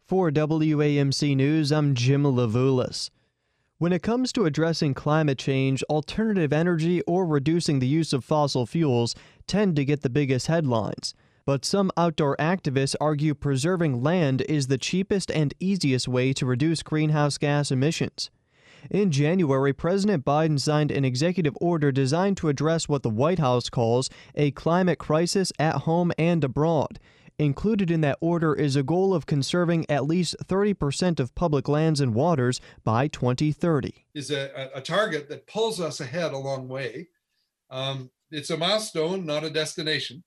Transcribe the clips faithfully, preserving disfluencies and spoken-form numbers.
For W A M C News, I'm Jim Levulis. When it comes to addressing climate change, alternative energy or reducing the use of fossil fuels tend to get the biggest headlines. But some outdoor activists argue preserving land is the cheapest and easiest way to reduce greenhouse gas emissions. In January, President Biden signed an executive order designed to address what the White House calls a climate crisis at home and abroad. Included in that order is a goal of conserving at least thirty percent of public lands and waters by twenty thirty. Is a, a target that pulls us ahead a long way. Um, it's a milestone, not a destination.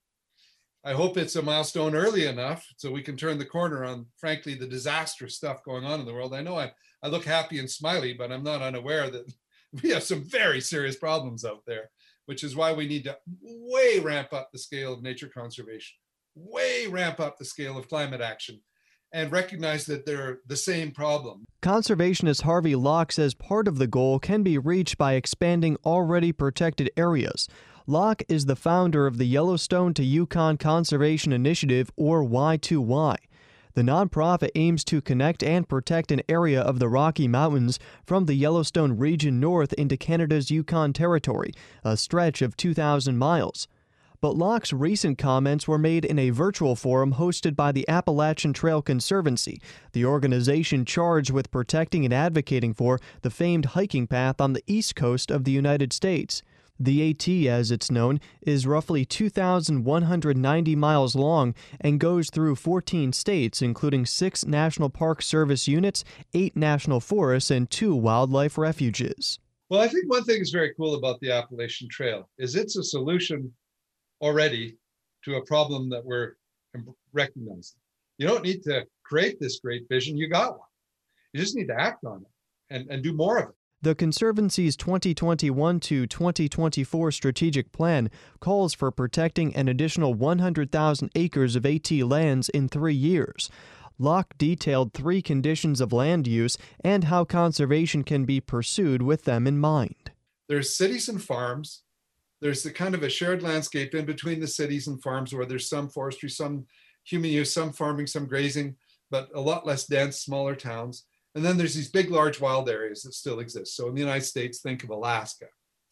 I hope it's a milestone early enough so we can turn the corner on, frankly, the disastrous stuff going on in the world. I know I, I look happy and smiley, but I'm not unaware that we have some very serious problems out there, which is why we need to way ramp up the scale of nature conservation, way ramp up the scale of climate action, and recognize that they're the same problem. Conservationist Harvey Locke says part of the goal can be reached by expanding already protected areas. Locke is the founder of the Yellowstone to Yukon Conservation Initiative, or Y two Y. The nonprofit aims to connect and protect an area of the Rocky Mountains from the Yellowstone region north into Canada's Yukon Territory, a stretch of two thousand miles. But Locke's recent comments were made in a virtual forum hosted by the Appalachian Trail Conservancy, the organization charged with protecting and advocating for the famed hiking path on the east coast of the United States. The AT, as it's known, is roughly two thousand one hundred ninety miles long and goes through fourteen states, including six National Park Service units, eight national forests, and two wildlife refuges. Well, I think one thing that's very cool about the Appalachian Trail is it's a solution already to a problem that we're recognizing. You don't need to create this great vision, you got one. You just need to act on it and, and do more of it. The Conservancy's twenty twenty-one to twenty twenty-four strategic plan calls for protecting an additional one hundred thousand acres of AT lands in three years. Locke detailed three conditions of land use and how conservation can be pursued with them in mind. There's cities and farms. There's the kind of a shared landscape in between the cities and farms where there's some forestry, some human use, some farming, some grazing, but a lot less dense, smaller towns. And then there's these big, large wild areas that still exist. So in the United States, think of Alaska.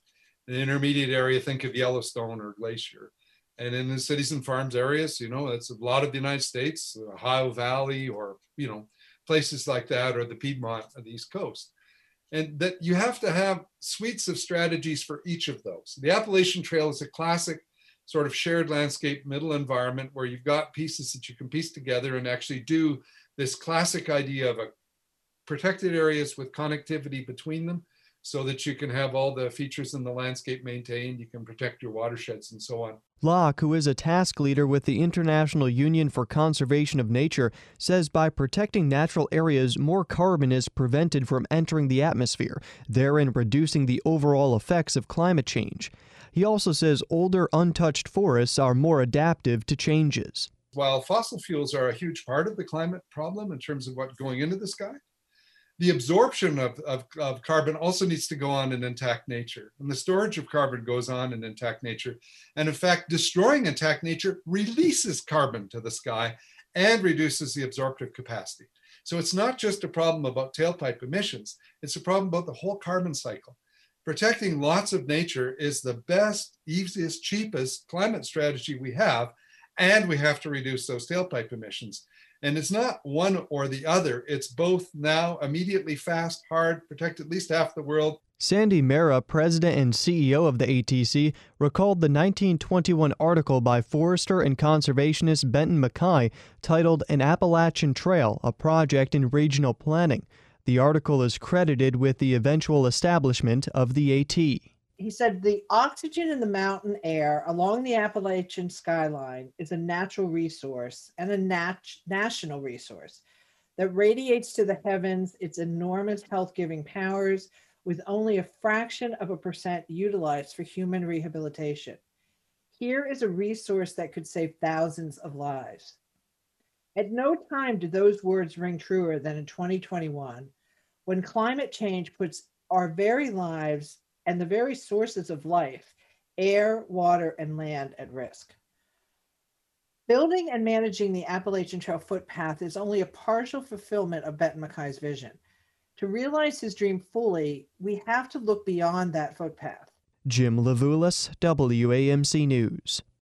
In the intermediate area, think of Yellowstone or Glacier. And in the cities and farms areas, you know, that's a lot of the United States, the Ohio Valley, or, you know, places like that, or the Piedmont of the East Coast. And that you have to have suites of strategies for each of those. The Appalachian Trail is a classic sort of shared landscape middle environment where you've got pieces that you can piece together and actually do this classic idea of a protected areas with connectivity between them so that you can have all the features in the landscape maintained, you can protect your watersheds and so on. Locke, who is a task leader with the International Union for Conservation of Nature, says by protecting natural areas, more carbon is prevented from entering the atmosphere, therein reducing the overall effects of climate change. He also says older, untouched forests are more adaptive to changes. While fossil fuels are a huge part of the climate problem in terms of what's going into the sky, the absorption of, of, of carbon also needs to go on in intact nature. And the storage of carbon goes on in intact nature. And in fact, destroying intact nature releases carbon to the sky and reduces the absorptive capacity. So it's not just a problem about tailpipe emissions, it's a problem about the whole carbon cycle. Protecting lots of nature is the best, easiest, cheapest climate strategy we have, and we have to reduce those tailpipe emissions. And it's not one or the other. It's both now, immediately, fast, hard, protect at least half the world. Sandy Mehra, president and C E O of the A T C, recalled the nineteen twenty-one article by forester and conservationist Benton MacKay titled An Appalachian Trail, a Project in Regional Planning. The article is credited with the eventual establishment of the AT. He said the oxygen in the mountain air along the Appalachian skyline is a natural resource and a nat- national resource that radiates to the heavens its enormous health-giving powers with only a fraction of a percent utilized for human rehabilitation. Here is a resource that could save thousands of lives. At no time do those words ring truer than in twenty twenty-one, when climate change puts our very lives and the very sources of life, air, water, and land, at risk. Building and managing the Appalachian Trail footpath is only a partial fulfillment of Benton MacKay's vision. To realize his dream fully, we have to look beyond that footpath. Jim Levulis, W A M C News.